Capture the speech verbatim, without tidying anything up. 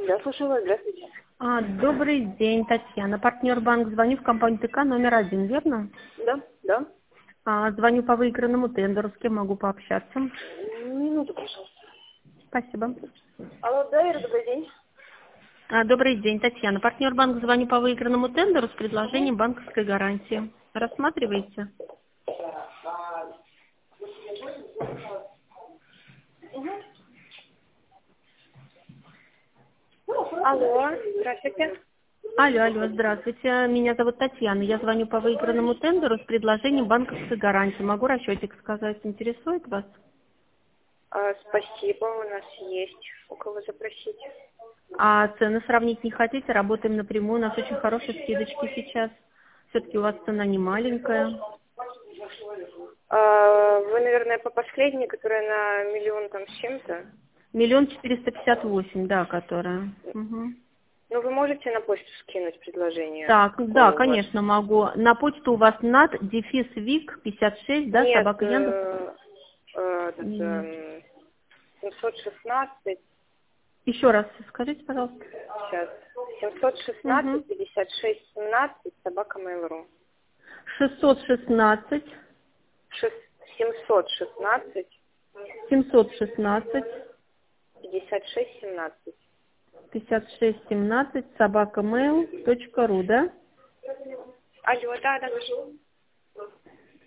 Да, слушаю вас, здравствуйте. А, добрый день, Татьяна. Партнер банк. Звоню в компанию ТК номер один, верно? Да, да. А, звоню по выигранному тендеру. С кем могу пообщаться? Минуту, пожалуйста. Спасибо. Алло, да, Ира, добрый день. А, добрый день, Татьяна. Партнер банк. Звоню по выигранному тендеру с Угу. предложением банковской гарантии. Рассматриваете? Алло, здравствуйте. Алло, алло, здравствуйте. Меня зовут Татьяна. Я звоню по выигранному тендеру с предложением банковской гарантии. Могу расчетик сказать? Интересует вас? А, спасибо, у нас есть у кого запросить. А цены сравнить не хотите? Работаем напрямую. У нас очень хорошие скидочки сейчас. Все-таки у вас цена не маленькая. А, вы, наверное, по последней, которая на миллион там с чем-то? Миллион четыреста пятьдесят восемь, да, которая. Мгм. Ну, вы можете на почту скинуть предложение, Так, да, какое у вас? конечно, могу. На почту у вас над дефис вик пятьдесят шесть, да, Нет, собака Яндекс? э, э, этот, М. эм, семьсот шестнадцать, Еще раз скажите, пожалуйста. сейчас, семьсот Угу. шестнадцать пятьдесят шесть семнадцать, собака Mail.ru. шестьсот шестнадцать, семьсот шестнадцать семьсот шестнадцать, пятьдесят шесть семнадцать. пятьдесят шесть семнадцать, собака mail точка ру, да? Алло, да, да.